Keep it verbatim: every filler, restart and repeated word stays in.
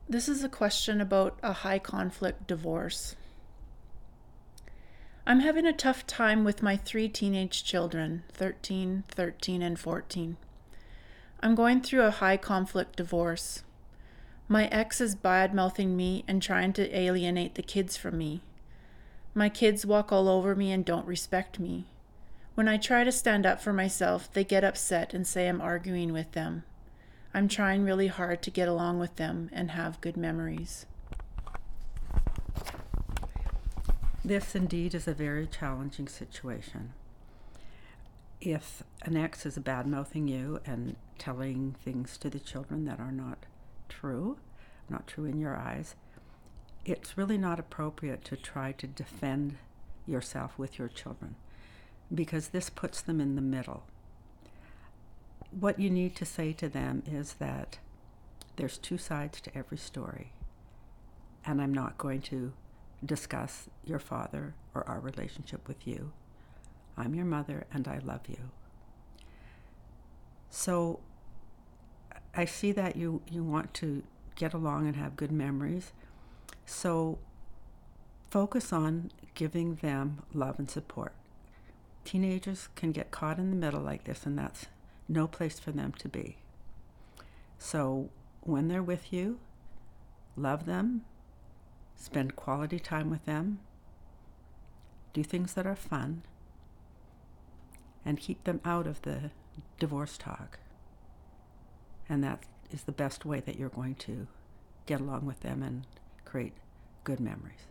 This is a question about a high conflict divorce. I'm having a tough time with my three teenage children, thirteen, thirteen, and fourteen. I'm going through a high conflict divorce. My ex is bad mouthing me and trying to alienate the kids from me. My kids walk all over me and don't respect me. When I try to stand up for myself, they get upset and say I'm arguing with them. I'm trying really hard to get along with them and have good memories. This indeed is a very challenging situation. If an ex is bad-mouthing you and telling things to the children that are not true, not true in your eyes, it's really not appropriate to try to defend yourself with your children, because this puts them in the middle. What you need to say to them is that there's two sides to every story, and I'm not going to discuss your father or our relationship with you. I'm your mother and I love you. So I see that you, you want to get along and have good memories. So focus on giving them love and support. Teenagers can get caught in the middle like this, and that's no place for them to be. So when they're with you, love them, spend quality time with them, do things that are fun, and keep them out of the divorce talk. And that is the best way that you're going to get along with them and create good memories.